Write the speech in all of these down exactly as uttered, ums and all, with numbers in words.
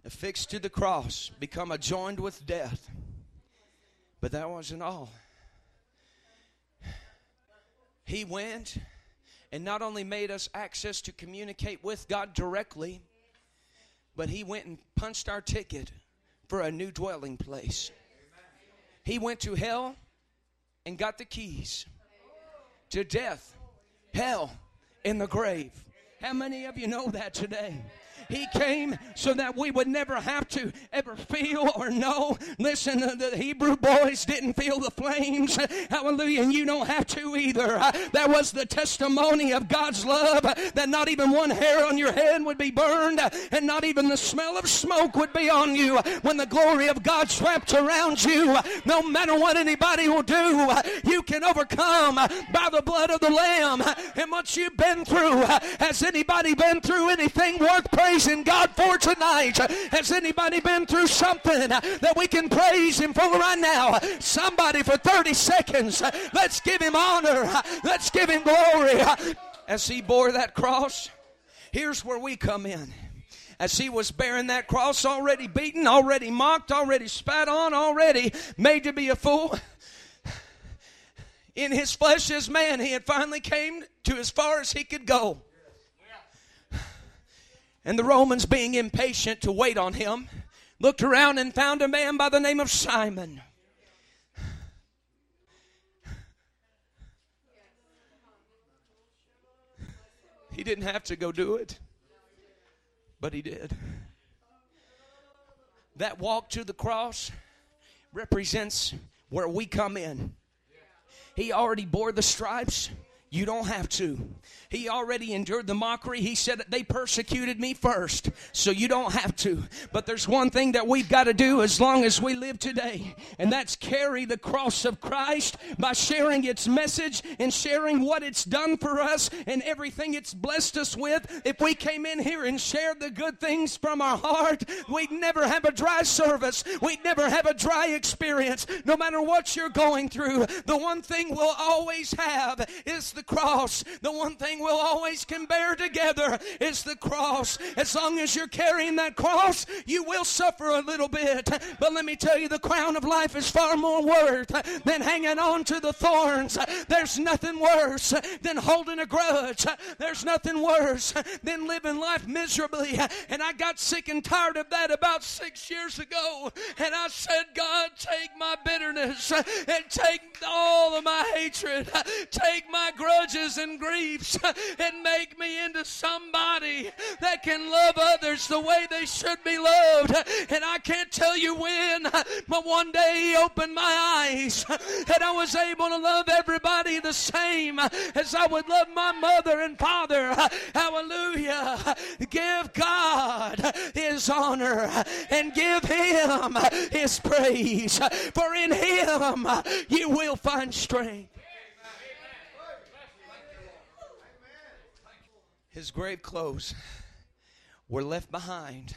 affixed to the cross, become adjoined with death. But that wasn't all. He went and not only made us access to communicate with God directly, but he went and punched our ticket for a new dwelling place. He went to hell and got the keys to death, hell, and the grave. How many of you know that today? He came so that we would never have to ever feel or know. Listen, the Hebrew boys didn't feel the flames. Hallelujah. And you don't have to either. That was the testimony of God's love, that not even one hair on your head would be burned, and not even the smell of smoke would be on you when the glory of God's wrapped around you. No matter what anybody will do, you can overcome by the blood of the Lamb and what you've been through. Has anybody been through anything worth praising God for tonight? Has anybody been through something that we can praise him for right now? Somebody, for thirty seconds, let's give him honor. Let's give him glory. As he bore that cross, here's where we come in. As he was bearing that cross, already beaten, already mocked, already spat on, already made to be a fool, in his flesh as man, he had finally came to as far as he could go. And the Romans, being impatient to wait on him, looked around and found a man by the name of Simon. He didn't have to go do it, but he did. That walk to the cross represents where we come in. He already bore the stripes. You don't have to. He already endured the mockery. He said that they persecuted me first, so you don't have to. But there's one thing that we've got to do as long as we live today, and that's carry the cross of Christ by sharing its message and sharing what it's done for us and everything it's blessed us with. If we came in here and shared the good things from our heart, we'd never have a dry service. We'd never have a dry experience. No matter what you're going through, the one thing we'll always have is the cross. The one thing we'll always can bear together is the cross. As long as you're carrying that cross, you will suffer a little bit. But let me tell you, the crown of life is far more worth than hanging on to the thorns. There's nothing worse than holding a grudge. There's nothing worse than living life miserably. And I got sick and tired of that about six years ago. And I said, God, take my bitterness and take all of my hatred. Take my grudges and griefs and make me into somebody that can love others the way they should be loved. And I can't tell you when, but one day he opened my eyes and I was able to love everybody the same as I would love my mother and father. Hallelujah. Give God his honor and give him his praise, for in him you will find strength. His grave clothes were left behind,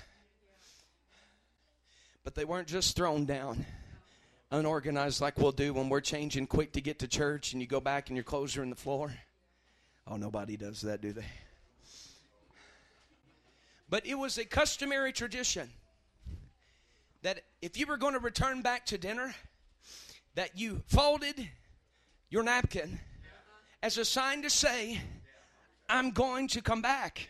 but they weren't just thrown down unorganized like we'll do when we're changing quick to get to church and you go back and your clothes are in the floor. Oh, nobody does that, do they? But it was a customary tradition that if you were going to return back to dinner, that you folded your napkin as a sign to say, I'm going to come back.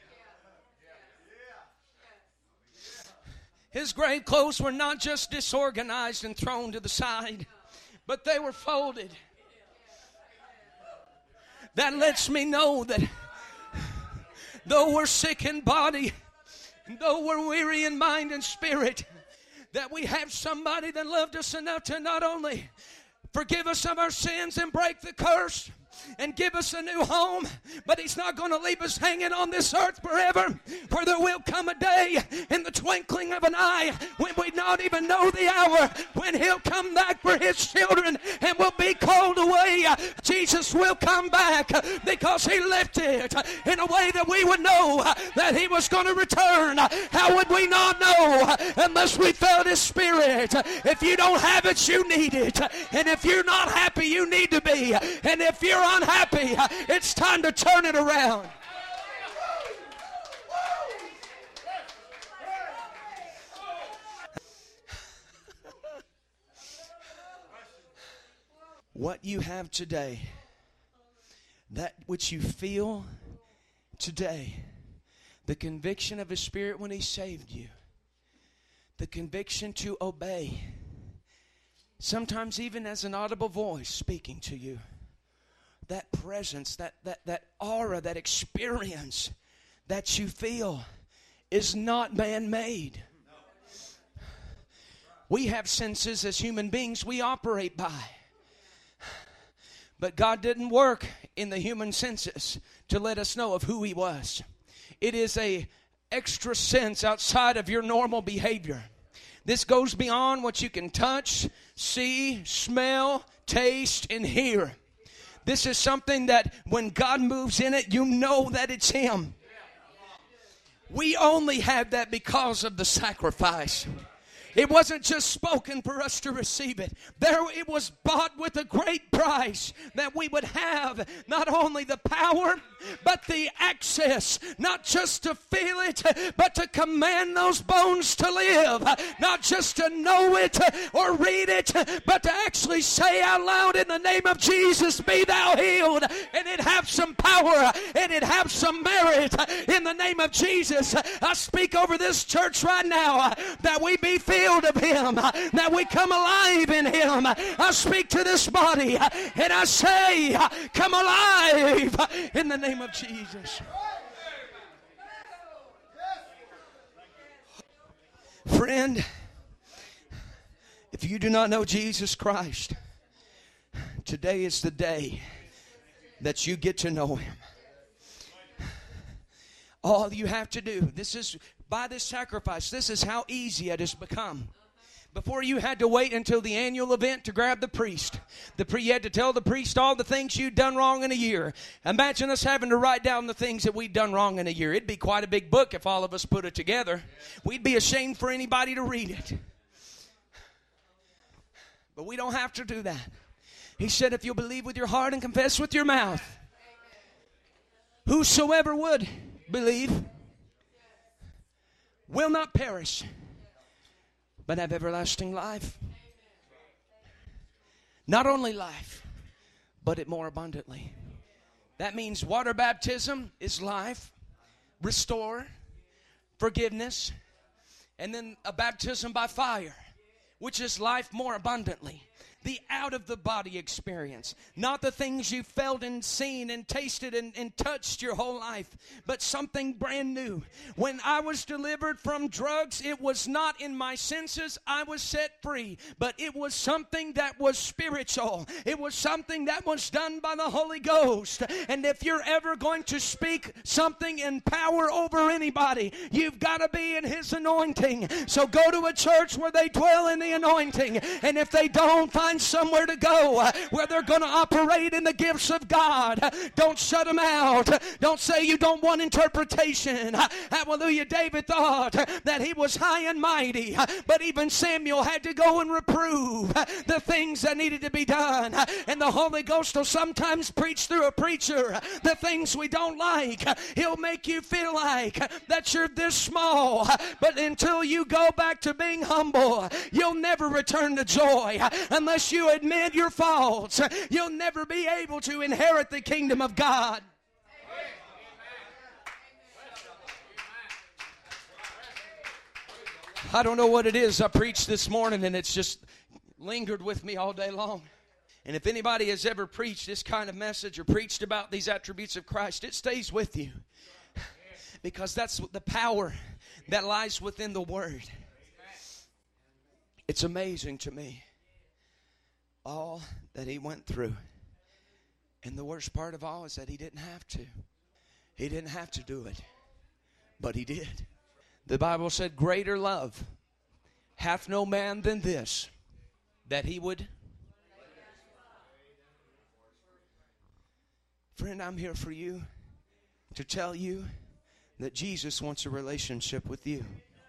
His grave clothes were not just disorganized and thrown to the side, but they were folded. That lets me know that though we're sick in body, though we're weary in mind and spirit, that we have somebody that loved us enough to not only forgive us of our sins and break the curse and give us a new home, but he's not going to leave us hanging on this earth forever, for there will come a day in the twinkling of an eye when we not even know the hour when he'll come back for his children and will be called away. Jesus will come back because he left it in a way that we would know that he was going to return. How would we not know unless we felt his spirit? If you don't have it, you need it. And if you're not happy, you need to be. And if you're unhappy, it's time to turn it around. what you have today, that which you feel today, the conviction of His Spirit when He saved you, the conviction to obey, sometimes even as an audible voice speaking to you, that presence, that, that, that aura, that experience that you feel is not man-made. We have senses as human beings we operate by. But God didn't work in the human senses to let us know of who He was. It is a extra sense outside of your normal behavior. This goes beyond what you can touch, see, smell, taste, and hear. This is something that when God moves in it, you know that it's Him. We only have that because of the sacrifice. It wasn't just spoken for us to receive it. There, it was bought with a great price that we would have not only the power, but the access, not just to feel it, but to command those bones to live. Not just to know it or read it, but to actually say out loud, in the name of Jesus, be thou healed. And it have some power, and it have some merit. In the name of Jesus, I speak over this church right now that we be filled of Him, that we come alive in Him. I speak to this body and I say, come alive in the name of Jesus. Friend, if you do not know Jesus Christ, today is the day that you get to know Him. All you have to do, this is by this sacrifice, this is how easy it has become. Before you had to wait until the annual event to grab the priest. The pre- you had to tell the priest all the things you'd done wrong in a year. Imagine us having to write down the things that we'd done wrong in a year. It'd be quite a big book if all of us put it together. We'd be ashamed for anybody to read it. But we don't have to do that. He said, if you'll believe with your heart and confess with your mouth, whosoever would believe will not perish, but have everlasting life. Not only life, but it more abundantly. That means water baptism is life, restore, forgiveness, and then a baptism by fire, which is life more abundantly. The out-of-the-body experience. Not the things you felt and seen and tasted and, and touched your whole life, but something brand new. When I was delivered from drugs, it was not in my senses I was set free, but it was something that was spiritual. It was something that was done by the Holy Ghost. And if you're ever going to speak something in power over anybody, you've got to be in His anointing. So go to a church where they dwell in the anointing, and if they don't, find somewhere to go uh, where they're going to operate in the gifts of God. Uh, don't shut them out. Uh, don't say you don't want interpretation. Uh, hallelujah. David thought uh, that he was high and mighty, uh, but even Samuel had to go and reprove uh, the things that needed to be done. Uh, and the Holy Ghost will sometimes preach through a preacher uh, the things we don't like. Uh, he'll make you feel like uh, that you're this small, uh, but until you go back to being humble, uh, you'll never return to joy uh, unless you admit your faults. You'll never be able to inherit the kingdom of God. I don't know what it is I preached this morning, and it's just lingered with me all day long. And if anybody has ever preached this kind of message or preached about these attributes of Christ, it stays with you. Because that's the power that lies within the Word. It's amazing to me. All that He went through. And the worst part of all is that He didn't have to. He didn't have to do it. But He did. The Bible said, greater love hath no man than this, that he would. Friend, I'm here for you to tell you that Jesus wants a relationship with you.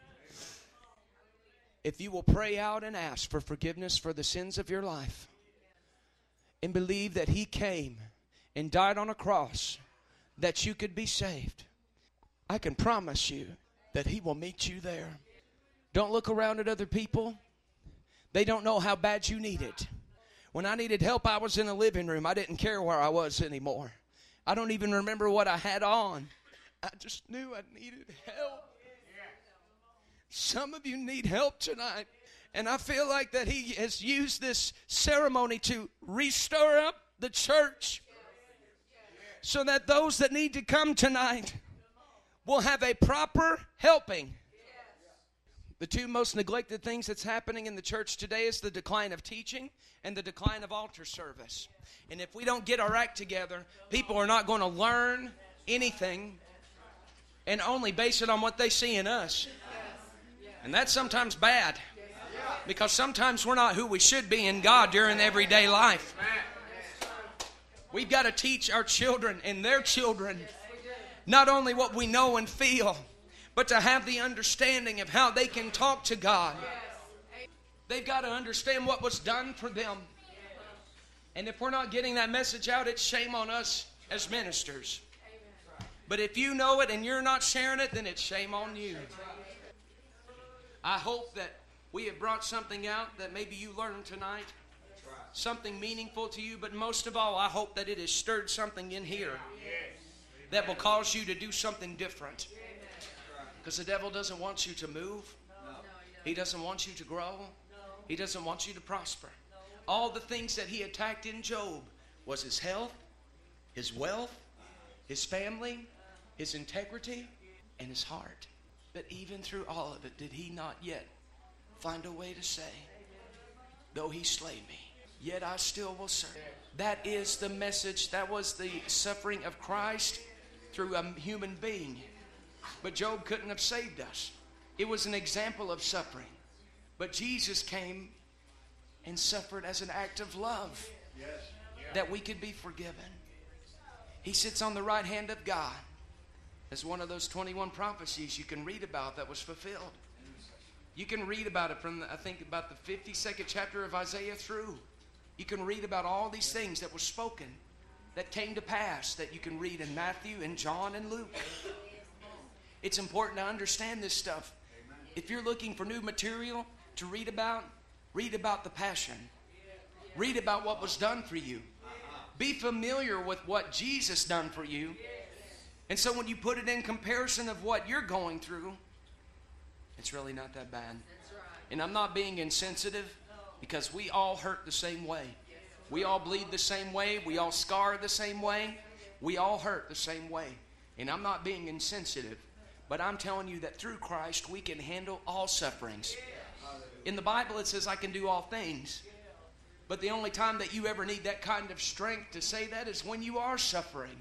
If you will pray out and ask for forgiveness for the sins of your life and believe that He came and died on a cross that you could be saved, I can promise you that He will meet you there. Don't look around at other people. They don't know how bad you need it. When I needed help, I was in a living room. I didn't care where I was anymore. I don't even remember what I had on. I just knew I needed help. Some of you need help tonight. And I feel like that he has used this ceremony to restore up the church so that those that need to come tonight will have a proper helping. The two most neglected things that's happening in the church today is the decline of teaching and the decline of altar service. And if we don't get our act together, people are not going to learn anything and only base it on what they see in us. And that's sometimes bad. Because sometimes we're not who we should be in God during everyday life. We've got to teach our children and their children not only what we know and feel, but to have the understanding of how they can talk to God. They've got to understand what was done for them. And if we're not getting that message out, it's shame on us as ministers. But if you know it and you're not sharing it, then it's shame on you. I hope that we have brought something out that maybe you learned tonight. Something meaningful to you. But most of all, I hope that it has stirred something in here that will cause you to do something different. Because the devil doesn't want you to move. He doesn't want you to grow. He doesn't want you to prosper. All the things that he attacked in Job was his health, his wealth, his family, his integrity, and his heart. But even through all of it, did he not yet find a way to say, though he slay me, yet I still will serve. That is the message. That was the suffering of Christ through a human being. But Job couldn't have saved us. It was an example of suffering. But Jesus came and suffered as an act of love, that we could be forgiven. He sits on the right hand of God as one of those twenty-one prophecies you can read about that was fulfilled. You can read about it from, the, I think, about the fifty-second chapter of Isaiah through. You can read about all these things that were spoken, that came to pass, that you can read in Matthew and John and Luke. It's important to understand this stuff. If you're looking for new material to read about, read about the Passion. Read about what was done for you. Be familiar with what Jesus done for you. And so when you put it in comparison of what you're going through, it's really not that bad. And I'm not being insensitive, because we all hurt the same way. We all bleed the same way. We all scar the same way. We all hurt the same way. And I'm not being insensitive, but I'm telling you that through Christ we can handle all sufferings. In the Bible it says I can do all things. But the only time that you ever need that kind of strength to say that is when you are suffering.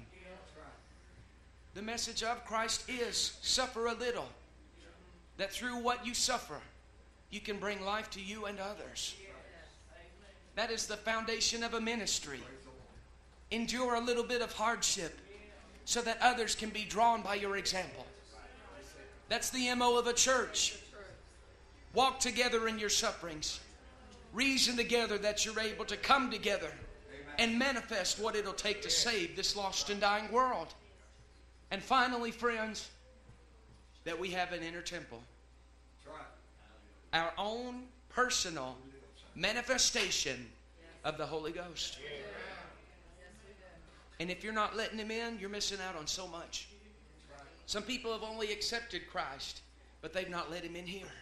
The message of Christ is suffer a little. That through what you suffer, you can bring life to you and others. That is the foundation of a ministry. Endure a little bit of hardship so that others can be drawn by your example. That's the M O of a church. Walk together in your sufferings. Reason together that you're able to come together and manifest what it'll take to save this lost and dying world. And finally, friends, that we have an inner temple. Our own personal manifestation of the Holy Ghost. And if you're not letting Him in, you're missing out on so much. Some people have only accepted Christ, but they've not let Him in here.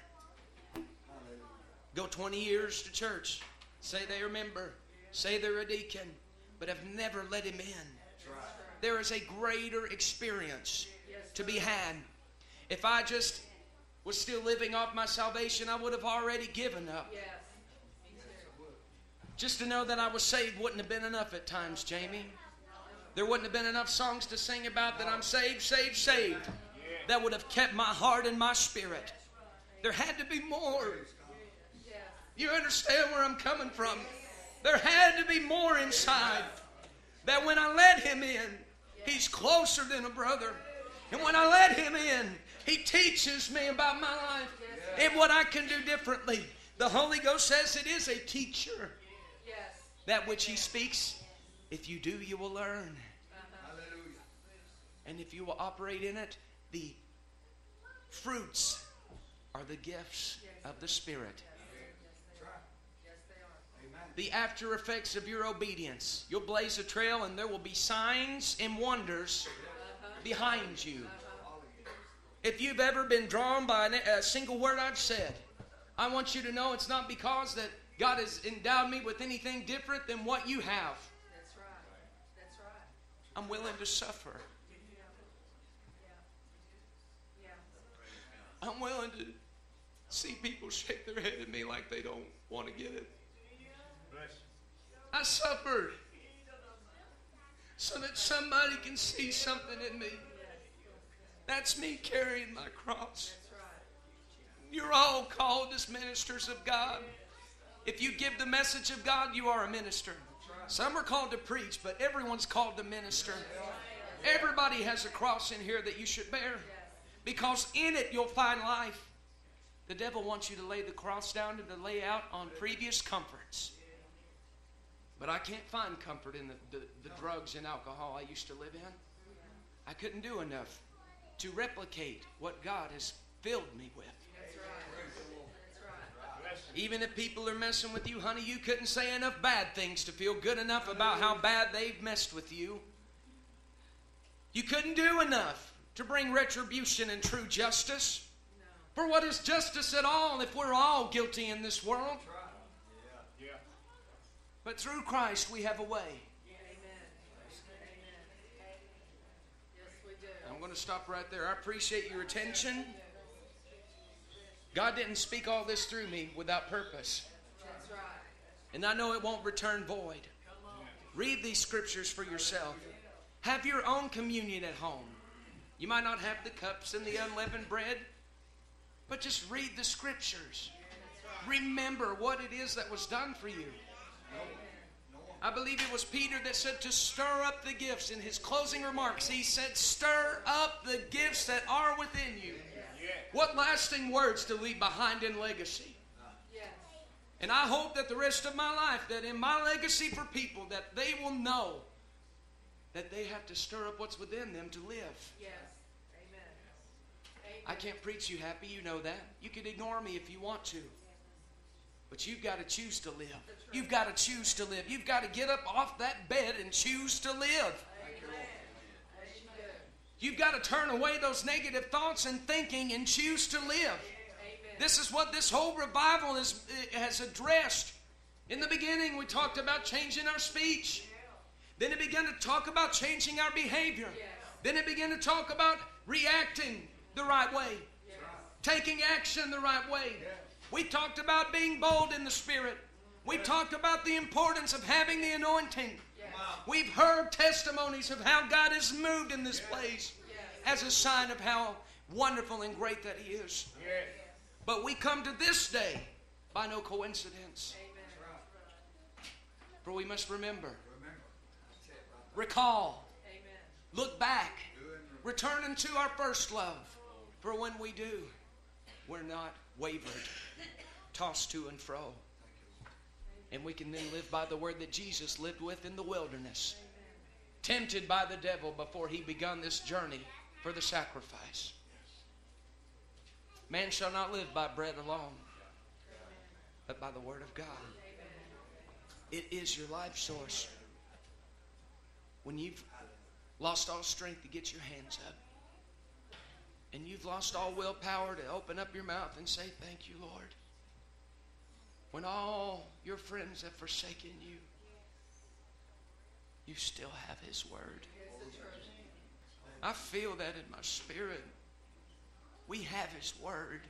Go twenty years to church, say they're a member, say they're a deacon, but have never let Him in. There is a greater experience to be had. If I just was still living off my salvation, I would have already given up. Just to know that I was saved wouldn't have been enough at times, Jamie. There wouldn't have been enough songs to sing about that I'm saved, saved, saved. That would have kept my heart and my spirit. There had to be more. You understand where I'm coming from? There had to be more inside. That when I let Him in, He's closer than a brother. And when I let Him in, He teaches me about my life and what I can do differently. The Holy Ghost says it is a teacher. That which He speaks, if you do, you will learn. And if you will operate in it, the fruits are the gifts of the Spirit. the after effects of your obedience. You'll blaze a trail and there will be signs and wonders behind you. If you've ever been drawn by a single word I've said, I want you to know it's not because that God has endowed me with anything different than what you have. That's right. That's right. I'm willing to suffer. I'm willing to see people shake their head at me like they don't want to get it. I suffered so that somebody can see something in me. That's me carrying my cross. You're all called as ministers of God. If you give the message of God, you are a minister. Some are called to preach, but everyone's called to minister. Everybody has a cross in here that you should bear, because in it you'll find life. The devil wants you to lay the cross down and to lay out on previous comforts. But I can't find comfort in the, the, the drugs and alcohol I used to live in. I couldn't do enough to replicate what God has filled me with. Even if people are messing with you, honey, you couldn't say enough bad things to feel good enough about how bad they've messed with you. You couldn't do enough to bring retribution and true justice. For what is justice at all if we're all guilty in this world? But through Christ we have a way. I'm going to stop right there. I appreciate your attention. God didn't speak all this through me without purpose. And I know it won't return void. Read these scriptures for yourself. Have your own communion at home. You might not have the cups and the unleavened bread, but just read the scriptures. Remember what it is that was done for you. I believe it was Peter that said to stir up the gifts. In his closing remarks, he said, stir up the gifts that are within you. What lasting words to leave behind in legacy. And I hope that the rest of my life, that in my legacy for people, that they will know that they have to stir up what's within them to live. Yes. Amen. Amen. I can't preach you happy, you know that. You can ignore me if you want to. But you've got to choose to live. You've got to choose to live. You've got to get up off that bed and choose to live. You've got to turn away those negative thoughts and thinking and choose to live. This is what this whole revival is, has addressed. In the beginning, we talked about changing our speech. Then it began to talk about changing our behavior. Then it began to talk about reacting the right way. Taking action the right way. We talked about being bold in the Spirit. We talked about the importance of having the anointing. We've heard testimonies of how God has moved in this place as a sign of how wonderful and great that He is. But we come to this day by no coincidence. For we must remember, recall, look back, return unto our first love. For when we do, we're not wavered, tossed to and fro. And we can then live by the word that Jesus lived with in the wilderness, tempted by the devil before he begun this journey for the sacrifice. Man shall not live by bread alone, but by the word of God. It is your life source. When you've lost all strength to get your hands up, and you've lost all willpower to open up your mouth and say, thank you, Lord. When all your friends have forsaken you, you still have His word. I feel that in my spirit. We have His word.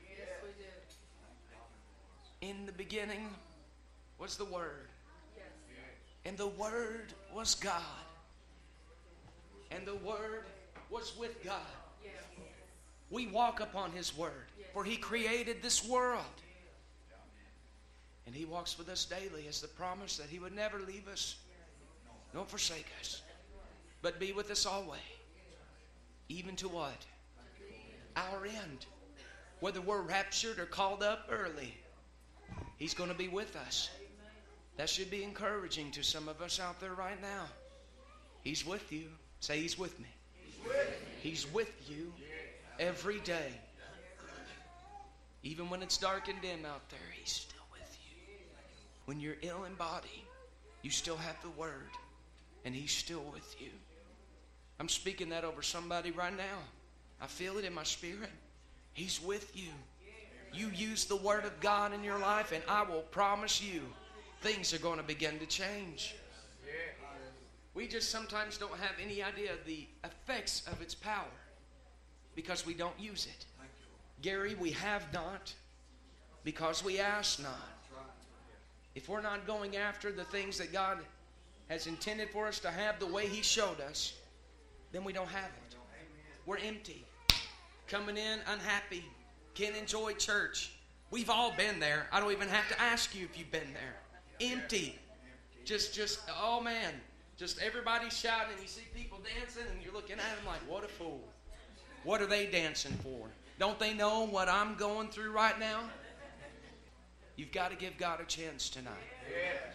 In the beginning was the Word. And the Word was God. And the Word was with God. We walk upon His word. For He created this world. And He walks with us daily as the promise that He would never leave us, nor forsake us, but be with us always. Even to what? Our end. Whether we're raptured or called up early, He's going to be with us. That should be encouraging to some of us out there right now. He's with you. Say, He's with me. He's with, me. He's with you every day. Even when it's dark and dim out there, He's still with you. when you're ill in body, you still have the Word, and He's still with you. I'm speaking that over somebody right now. I feel it in my spirit. He's with you. You use the Word of God in your life, and I will promise you, things are going to begin to change. We just sometimes don't have any idea of the effects of its power because we don't use it. Gary, we have not because we ask not. If we're not going after the things that God has intended for us to have the way He showed us, then we don't have it. We're empty. Coming in unhappy. Can't enjoy church. We've all been there. I don't even have to ask you if you've been there. Empty. Just, just, oh man. Just everybody shouting and you see people dancing and you're looking at them like, what a fool. What are they dancing for? Don't they know what I'm going through right now? You've got to give God a chance tonight.